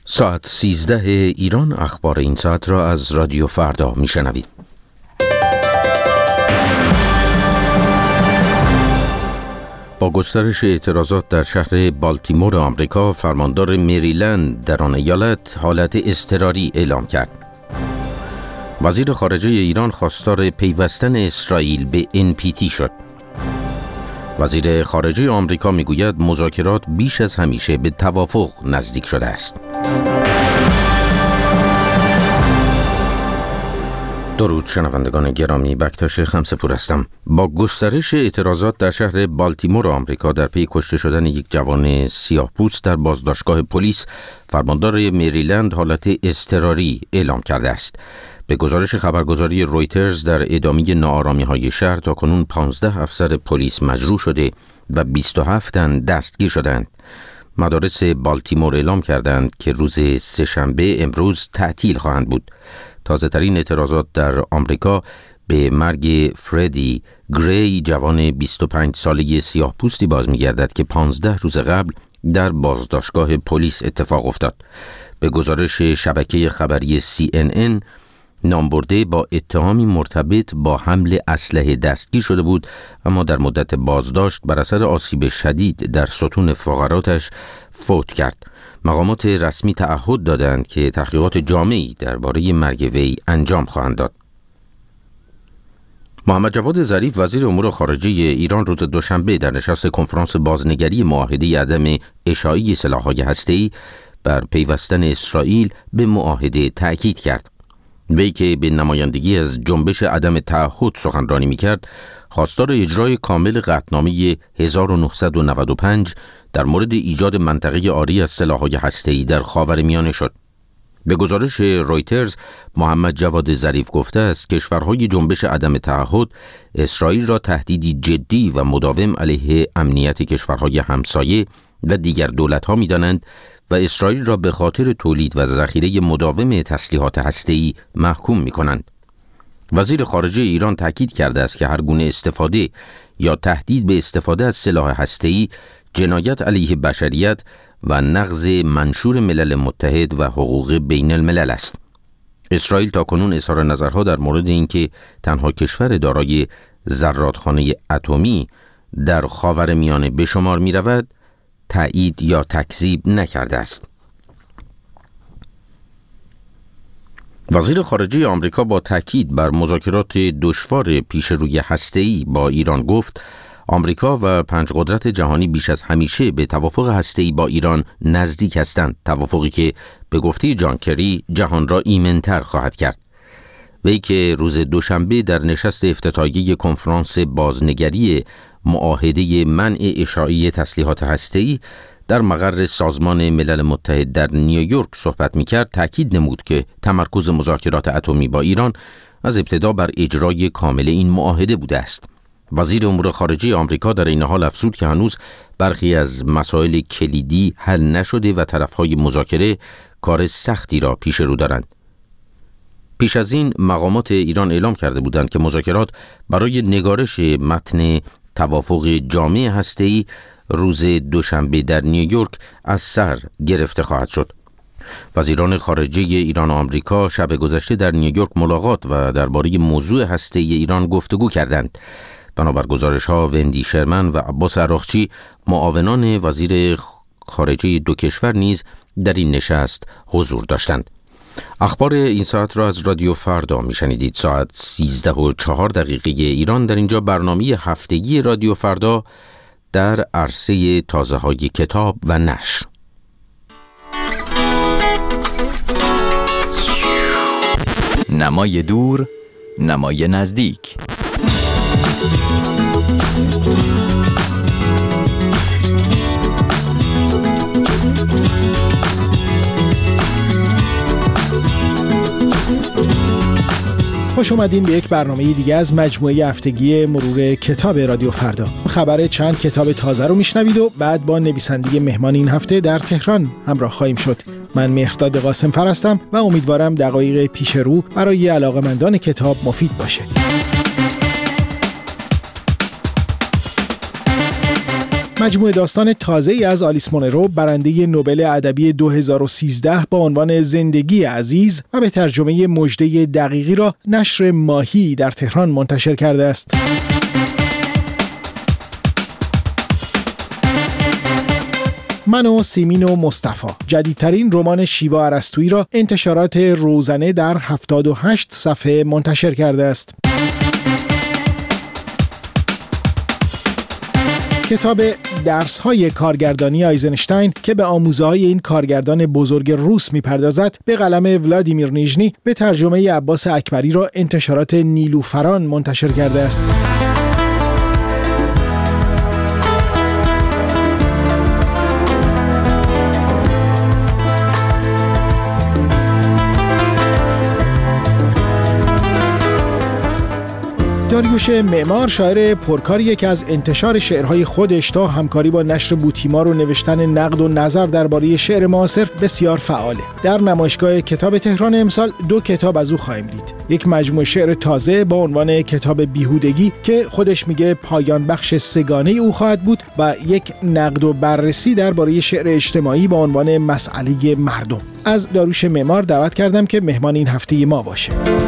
ساعت 13 ایران اخبار این ساعت را از رادیو فردا میشنوید. با گسترش اعتراضات در شهر بالتیمور آمریکا، فرماندار مریلند در آن ایالت حالت اضطراری اعلام کرد. وزیر خارجه ایران خواستار پیوستن اسرائیل به NPT شد. وزیر خارجه آمریکا میگوید مذاکرات بیش از همیشه به توافق نزدیک شده است. درود شنوندگان گرامی، بکتاش خمسه‌پور هستم. با گسترش اعتراضات در شهر بالتیمور آمریکا در پی کشته شدن یک جوان سیاه‌پوست در بازداشتگاه پلیس، فرماندار مریلند حالت اضطراری اعلام کرده است. به گزارش خبرگزاری رویترز، در ادامه ناآرامی‌های شهر تاکنون 15 افسر پلیس مجروح شده و 27 تن دستگیر شدند. مدارس بالتیمور اعلام کردند که روز سه‌شنبه امروز تعطیل خواهند بود. تازه‌ترین اعتراضات در آمریکا به مرگ فردی گری، جوان 25 ساله سیاه‌پوستی باز می‌گردد که 15 روز قبل در بازداشتگاه پلیس اتفاق افتاد. به گزارش شبکه خبری CNN، نامبرده با اتهامی مرتبط با حمل اسلحه دستگیر شده بود، اما در مدت بازداشت بر اثر آسیب شدید در ستون فقراتش فوت کرد. مقامات رسمی تعهد دادند که تحقیقات جامعی درباره مرگ وی انجام خواهند داد. محمد جواد ظریف، وزیر امور خارجه ایران، روز دوشنبه در نشست کنفرانس بازنگری معاهده عدم اشاعه سلاح‌های هسته‌ای بر پیوستن اسرائیل به معاهده تأکید کرد. وی که به نمایندگی از جنبش عدم تعهد سخنرانی می‌کرد، خواستار اجرای کامل قطعنامه 1995 در مورد ایجاد منطقه عاری از سلاح‌های هسته‌ای در خاورمیانه شد. به گزارش رویترز، محمد جواد ظریف گفته است کشورهای جنبش عدم تعهد اسرائیل را تهدیدی جدی و مداوم علیه امنیت کشورهای همسایه و دیگر دولت‌ها می‌دانند و اسرائیل را به خاطر تولید و ذخیره مداوم تسلیحات هسته‌ای محکوم می‌کنند. وزیر خارجه ایران تاکید کرده است که هر گونه استفاده یا تهدید به استفاده از سلاح هسته‌ای جنایت علیه بشریت و نقض منشور ملل متحد و حقوق بین الملل است. اسرائیل تاکنون اظهار نظرها در مورد اینکه تنها کشور دارای زرادخانه اتمی در خاورمیانه به شمار می رود تایید یا تکذیب نکرده است. وزیر خارجه آمریکا با تاکید بر مذاکرات دشوار پیش روی هسته‌ای با ایران گفت آمریکا و 5 قدرت جهانی بیش از همیشه به توافق هسته‌ای با ایران نزدیک هستند، توافقی که به گفته جان کری جهان را ایمن‌تر خواهد کرد. وی که روز دوشنبه در نشست افتتاحیه کنفرانس بازنگری معاهده منع اشاعه تسلیحات هسته‌ای در مقر سازمان ملل متحد در نیویورک صحبت می‌کرد، تاکید نمود که تمرکز مذاکرات اتمی با ایران از ابتدا بر اجرای کامل این معاهده بوده است. وزیر امور خارجه آمریکا در این حال افزود که هنوز برخی از مسائل کلیدی حل نشده و طرف‌های مذاکره کار سختی را پیش رو دارند. پیش از این مقامات ایران اعلام کرده بودند که مذاکرات برای نگارش متن توافق جامع هسته‌ای روز دوشنبه در نیویورک از سر گرفته خواهد شد. وزیران خارجه ایران و آمریکا شب گذشته در نیویورک ملاقات و درباره موضوع هسته‌ای ایران گفتگو کردند. بنابر گزارش‌ها وندی شرمن و عباس عراقچی، معاونان وزیر خارجه دو کشور، نیز در این نشست حضور داشتند. اخبار این ساعت را از رادیو فردا میشنیدید. ساعت 13:04 ایران. در اینجا برنامه هفتگی رادیو فردا در عرصه تازه‌های کتاب و نشر. نمای دور، نمای نزدیک. خوش اومدین به یک برنامه دیگه از مجموعه هفتگی مرور کتاب رادیو فردا. خبر چند کتاب تازه رو میشنوید و بعد با نویسنده مهمان این هفته در تهران همراه خواهیم شد. من مهرداد قاسم‌فر هستم و امیدوارم دقایق پیش رو برای علاقه‌مندان کتاب مفید باشه. مجموعه داستان تازه‌ای از آلیس مونرو، برنده نوبل ادبی 2013 با عنوان زندگی عزیز و به ترجمه مژده دقیقی را نشر ماهی در تهران منتشر کرده است. من و سیمین و مصطفی جدیدترین رمان شیوا ارسطویی را انتشارات روزنه در 78 صفحه منتشر کرده است. کتاب درس‌های کارگردانی آیزنشتاین که به آموزه‌های این کارگردان بزرگ روس می‌پردازد، به قلم ولادیمیر نیژنی به ترجمه عباس اکبری را انتشارات نیلوفران منتشر کرده است. داریوش معمار، شاعر پرکاری که از انتشار شعرهای خودش تا همکاری با نشر بوتیمار و نوشتن نقد و نظر درباره شعر معاصر بسیار فعاله. در نمایشگاه کتاب تهران امسال 2 کتاب از او خواهیم دید. یک مجموعه شعر تازه با عنوان کتاب بیهودگی که خودش میگه پایان بخش سگانه او خواهد بود و یک نقد و بررسی درباره شعر اجتماعی با عنوان مسئله مردم. از داریوش معمار دعوت کردم که مهمان این هفته ما باشه.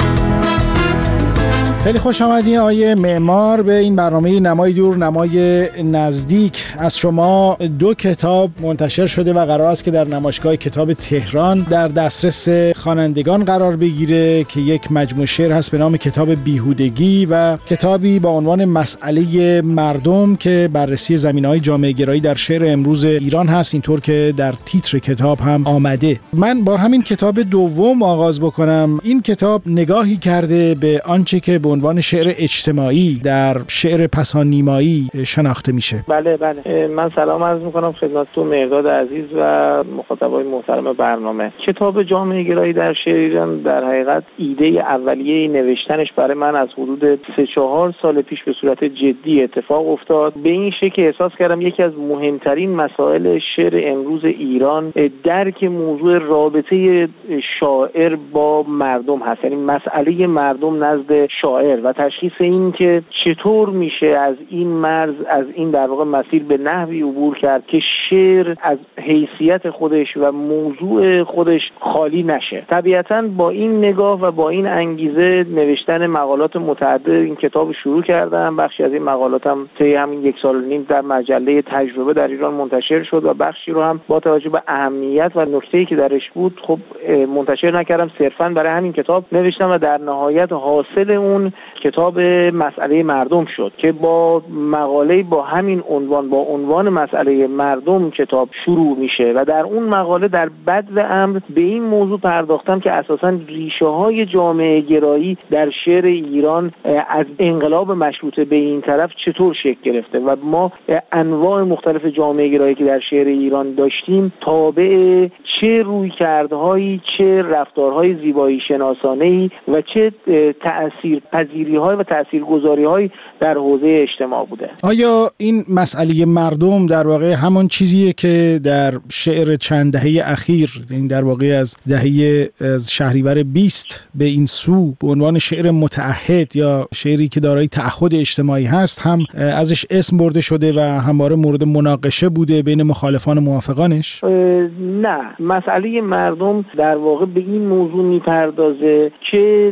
خیلی خوش آمدین آقای معمار به این برنامه نمای دور نمای نزدیک. از شما 2 کتاب منتشر شده و قرار است که در نمایشگاه کتاب تهران در دسترس خوانندگان قرار بگیره که یک مجموعه شعر هست به نام کتاب بیهودگی و کتابی با عنوان مسئله مردم که بررسی زمینه‌های جامعه گرایی در شعر امروز ایران هست، اینطور که در تیتر کتاب هم آمده. من با همین کتاب دوم آغاز بکنم. این کتاب نگاهی کرده به آنچه که به عنوان شعر اجتماعی در شعر پسانیمایی شناخته میشه. بله من سلام عرض میکنم خدمت مرداد عزیز و مخاطبای محترم برنامه. کتاب جامعه گرایی در شعر ایران در حقیقت ایده اولیه نوشتنش برای من از حدود 3-4 سال پیش به صورت جدی اتفاق افتاد. به این شکل احساس کردم یکی از مهمترین مسائل شعر امروز ایران درک موضوع رابطه شاعر با مردم هست، یعنی مسئله مردم نزد شاعر و تشخیص این که چطور میشه از این مرز، از این در واقع مسیر به نحوی عبور کرد که شعر از حیثیت خودش و موضوع خودش خالی نشه. طبیعتاً با این نگاه و با این انگیزه نوشتن مقالات متعدد این کتاب شروع کردم. بخشی از این مقالاتم طی همین 1.5 سال در مجله تجربه در ایران منتشر شد و بخشی رو هم با توجه به اهمیت و نکته‌ای که درش بود خب منتشر نکردم، صرفاً برای همین کتاب نوشتم و در نهایت حاصل اون کتاب مسئله مردم شد که با مقاله با همین عنوان، با عنوان مسئله مردم کتاب شروع میشه و در اون مقاله در بدو امر به این موضوع پرداختم که اساساً ریشه های جامعه گرایی در شعر ایران از انقلاب مشروطه به این طرف چطور شکل گرفته و ما انواع مختلف جامعه گرایی که در شعر ایران داشتیم تابع چه رویکردهایی، چه رفتارهای زیبایی شناسانه‌ای و چه تأثیرپذیری‌های و تأثیرگذاری‌های در حوزه اجتماع بوده. آیا این مسئله مردم در واقع همون چیزیه که در شعر چند دهه اخیر، این در واقع از دهه از شهریور 20 به این سو به عنوان شعر متعهد یا شعری که دارای تعهد اجتماعی هست هم ازش اسم برده شده و همواره مورد مناقشه بوده بین مخالفان و موافقانش؟ نه، مسئله مردم در واقع به این موضوع میپردازه که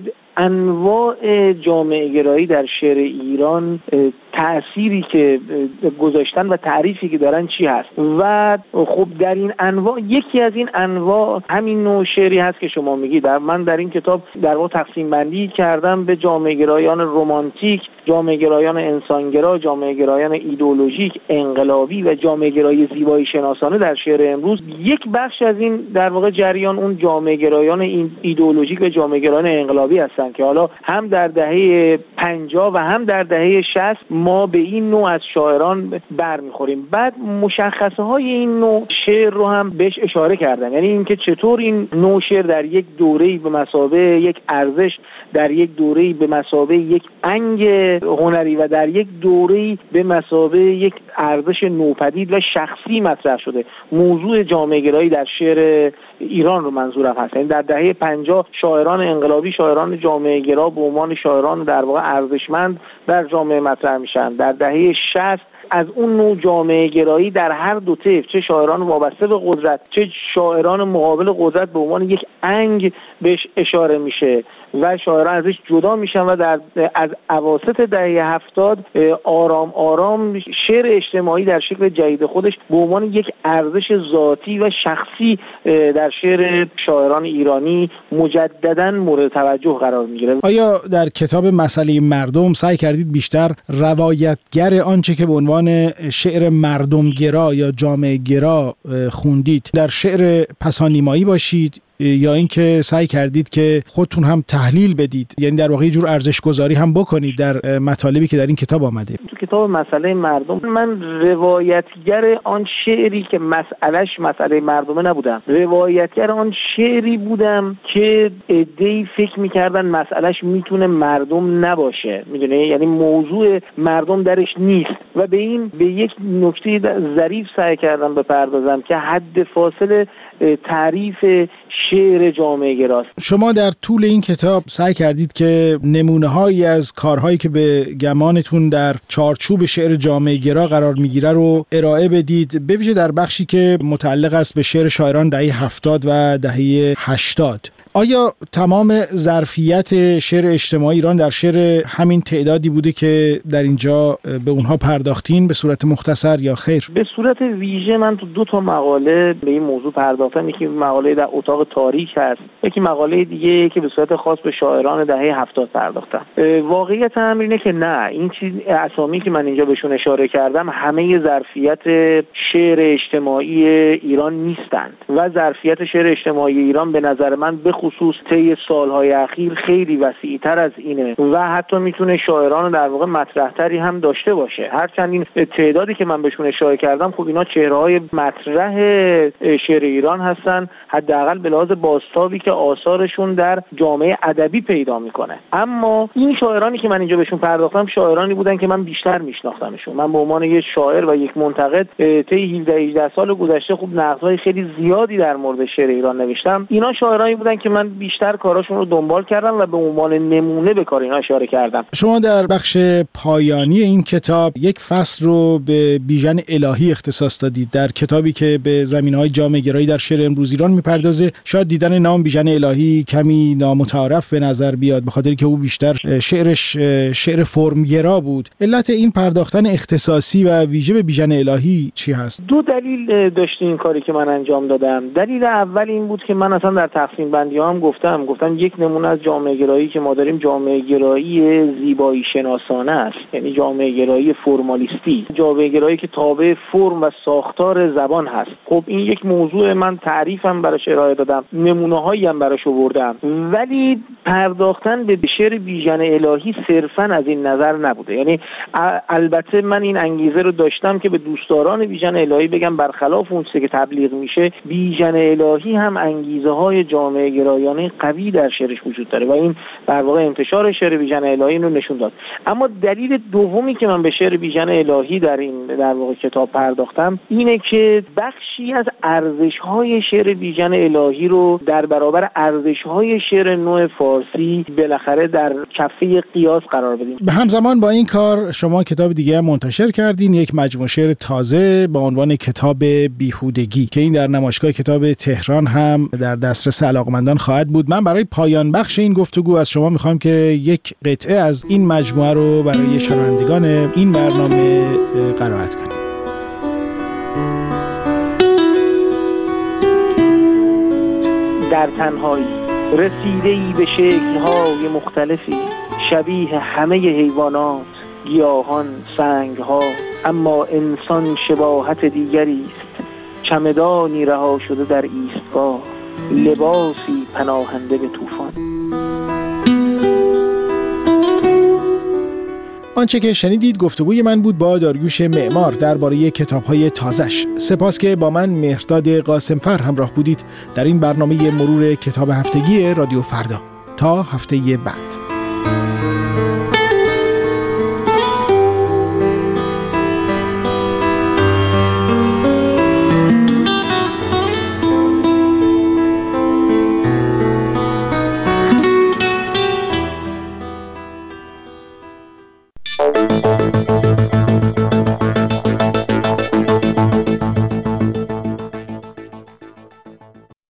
انواع جامعه گرایی در شعر ایران تأثیری که گذاشتن و تعریفی که دارن چی هست و خب در این انواع یکی از این انواع همین نوع شعری هست که شما میگید. من در این کتاب در واقع تقسیم بندی کردم به جامعه گرایان رمانتیک، جامعه گرایان انسانگرا، جامعه گرایان ایدئولوژیک، انقلابی و جامعه گرایی زیبایی شناسانه در شعر امروز. یک بخش از این در واقع جریان اون جامعه گرایان این ایدئولوژیک و جامعه گرایان انقلابی هستن که حالا هم در دهه 50 و هم در دهه 60 ما به این نوع از شاعران برمیخوریم. بعد مشخصه های این نوع شعر رو هم بهش اشاره کردم، یعنی اینکه چطور این نوع شعر در یک دوره‌ای به مثابه یک ارزش، در یک دوره‌ای به مثابه یک انگ هنری و در یک دوره‌ای به مثابه یک ارزش نوپدید و شخصی مطرح شده. موضوع جامعه گرایی در شعر ایران رو منظورم هست. یعنی در دهه 50 شاعران انقلابی، شاعران جامعه گرا به عنوان شاعران در واقع ارزشمند در جامعه مطرح میشن. در دهه 60 از اون نوع جامعه گرایی در هر دو طیف، چه شاعران وابسته به قدرت چه شاعران مقابل قدرت، به عنوان یک انگ بهش اشاره میشه و شاعران ازش جدا میشن و از اواسط دهه 70 آرام آرام شعر اجتماعی در شکل جدید خودش به عنوان یک ارزش ذاتی و شخصی در شعر شاعران ایرانی مجدداً مورد توجه قرار میگیره. آیا در کتاب مسئله مردم سعی کردید بیشتر روایتگر آنچه که به عنوان شعر مردمگرا یا جامعه گرا خوندید در شعر پسانیمایی باشید، یا اینکه سعی کردید که خودتون هم تحلیل بدید، یعنی در واقع یه جور ارزش گذاری هم بکنید در مطالبی که در این کتاب آمده؟ تو کتاب مسئله مردم من روایتگر آن شعری که مسئله مردمه نبودم، روایتگر آن شعری بودم که عده‌ای فکر می‌کردن مسئلهش میتونه مردم نباشه، میدونه، یعنی موضوع مردم درش نیست و به یک نکته ظریف سعی کردم بپردازم که حد فاصله تعریف شعر جامعه گراست. شما در طول این کتاب سعی کردید که نمونه‌هایی از کارهایی که به گمانتون در چارچوب شعر جامعه گرا قرار میگیره رو ارائه بدید، به ویژه در بخشی که متعلق است به شعر شاعران دهه 70 و دهه 80. آیا تمام ظرفیت شعر اجتماعی ایران در شعر همین تعدادی بوده که در اینجا به اونها پرداختین به صورت مختصر یا خیر؟ به صورت ویژه من تو 2 مقاله به این موضوع پرداختم. یکی مقاله در اتاق تاریخ هست، یکی مقاله دیگه که به صورت خاص به شاعران دهه 70 پرداختم. واقعیت امر اینه که نه، این چیز اسامی که من اینجا بهشون اشاره کردم همه ظرفیت شعر اجتماعی ایران نیستند و ظرفیت شعر اجتماعی ایران به نظر من به خصوص طی سالهای اخیر خیلی وسیع‌تر از اینه و حتی میتونه شاعران در واقع مطرح‌تری هم داشته باشه. هرچند این تعدادی که من بهشون اشاره کردم خب اینا چهره‌های مطرح شعر ایران هستن، حداقل به لحاظ بازتابی که آثارشون در جامعه ادبی پیدا میکنه. اما این شاعرانی که من اینجا بهشون پرداختم شاعرانی بودن که من بیشتر میشناختمشون. من به عنوان یک شاعر و یک منتقد طی 17-18 سال گذشته خب نقدهای خیلی زیادی در مورد شعر ایران نوشتم. اینا شاعرانی بودن که من بیشتر کاراشون رو دنبال کردم و به عنوان نمونه به کار اینا اشاره کردم. شما در بخش پایانی این کتاب یک فصل رو به بیژن الهی اختصاص دادید. در کتابی که به زمینه‌های جامعه گرایی در شعر امروز ایران میپردازه، شاید دیدن نام بیژن الهی کمی نامتعارف به نظر بیاد به خاطر که او بیشتر شعرش شعر فرمگرا بود. علت این پرداختن اختصاصی و ویژه به بیژن الهی چی هست؟ 2 دلیل داشت این کاری که من انجام دادم. دلیل اول این بود که من اصلا در تقسیم بندی هم گفتم یک نمونه از جامعه گرایی که ما داریم جامعه گرایی زیبایی شناسانه است، یعنی جامعه گرایی فرمالیستی، جامعه گرایی که تابع فرم و ساختار زبان هست. خب این یک موضوع من تعریفم براش ارائه دادم، نمونه‌هایی هم براش آوردم، ولی پرداختن به شعر بیژن الهی صرفاً از این نظر نبوده. یعنی البته من این انگیزه رو داشتم که به دوستداران بیژن الهی بگم برخلاف اون چیزی که تبلیغ میشه، بیژن الهی هم انگیزه‌های جامعه گرایانه قوی در شعرش وجود داره و این در واقع انتشار شعر بیژن الهی رو نشون داد. اما دلیل دومی که من به شعر بیژن الهی در این در واقع کتاب پرداختم اینه که بخشی از ارزش‌های شعر بیژن الهی رو در برابر ارزش‌های شعر نو فارسی بالاخره در کفه قیاس قرار بدیم. به همزمان با این کار شما کتاب دیگه منتشر کردین، یک مجموعه شعر تازه با عنوان کتاب بیهودگی که این در نمایشگاه کتاب تهران هم در دسترس علاقمندان خواهد بود. من برای پایان بخش این گفتگو از شما میخوام که یک قطعه از این مجموعه رو برای شنوندگان این برنامه قرائت کنید. در تنهایی رسیده‌ای به شکل‌های مختلفی شبیه همه حیوانات، گیاهان، سنگ‌ها، اما انسان شباهت دیگری است. چمدانی رها شده در ایستگاه، لباسی پناهنده به طوفان. آنچه که شنیدید گفتگوی من بود با داریوش معمار درباره کتاب‌های تازه‌اش. سپاس که با من مهرداد قاسمفر همراه بودید در این برنامه مرور کتاب هفتگی رادیو فردا. تا هفته بعد.